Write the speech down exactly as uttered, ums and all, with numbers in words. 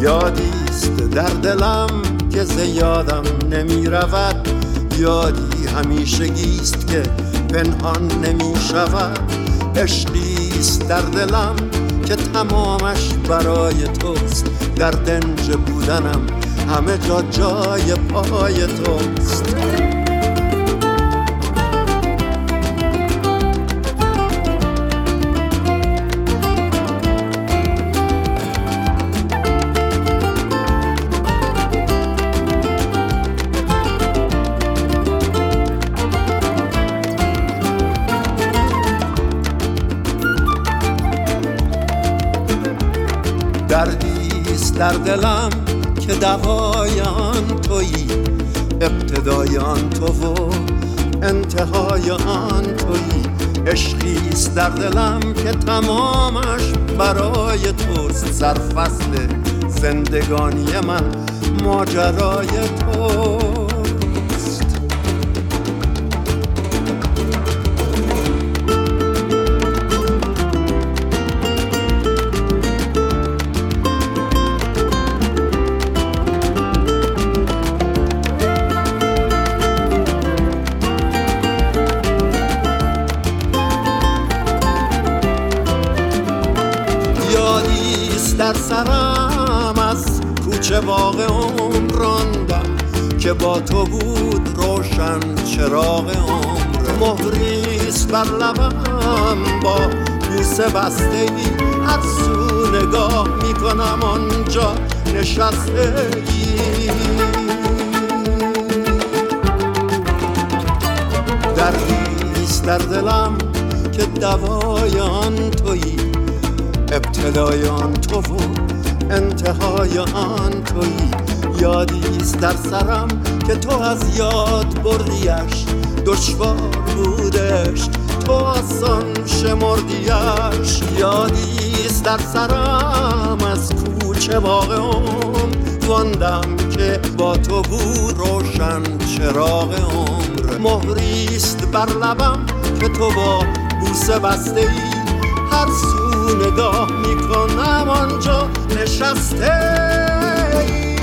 یادیست در دلم که ز یادم نمی رود، یادی همیشگیست که پنهان نمی شود. عشقیست در دلم که تمامش برای توست، در دنج بودنم همه جا جای پای توست. دردیست در دلم که دوای آن تویی، ابتدای آن تو و انتهای آن تویی. عشقیست در دلم که تمامش برای توست، سرفصل زندگانی من ماجرای توست. در سرم از کوچه باغ عمر راندم که با تو بود روشن چراغ عمر. مهریست بر لبم با بوسه بسته ای، هر سو نگاه میکنم آنجا نشسته ای. دردیست در دلم که دوای آن تویی، ابتدای آن تو و انتهای آن تویی. یادیست در سرم که تو از یاد بردیش، دشوار بودش تو آسان شمردیش. یادیست در سرم از کوچه باغ عمر راندم که با تو بود روشن چراغ عمر. مهریست بر لبم که تو با بوسه بسته ای، هر سو نگاه میکنم آنجا نشسته ای.